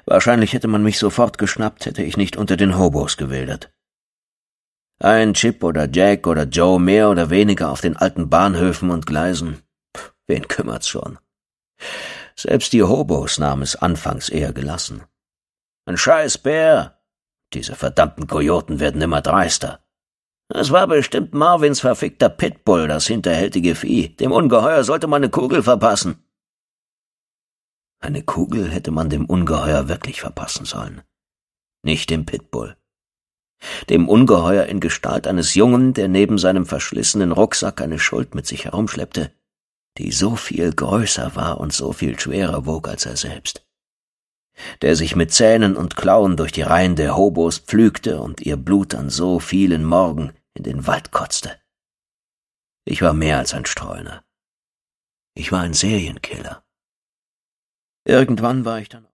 Wahrscheinlich hätte man mich sofort geschnappt, hätte ich nicht unter den Hobos gewildert. Ein Chip oder Jack oder Joe mehr oder weniger auf den alten Bahnhöfen und Gleisen. Wen kümmert's schon? Selbst die Hobos nahmen es anfangs eher gelassen. Ein scheiß Bär! Diese verdammten Kojoten werden immer dreister. Es war bestimmt Marvins verfickter Pitbull, das hinterhältige Vieh. Dem Ungeheuer sollte man eine Kugel verpassen. Eine Kugel hätte man dem Ungeheuer wirklich verpassen sollen. Nicht dem Pitbull. Dem Ungeheuer in Gestalt eines Jungen, der neben seinem verschlissenen Rucksack eine Schuld mit sich herumschleppte, die so viel größer war und so viel schwerer wog als er selbst. Der sich mit Zähnen und Klauen durch die Reihen der Hobos pflügte und ihr Blut an so vielen Morgen in den Wald kotzte. Ich war mehr als ein Streuner. Ich war ein Serienkiller. Irgendwann war ich dann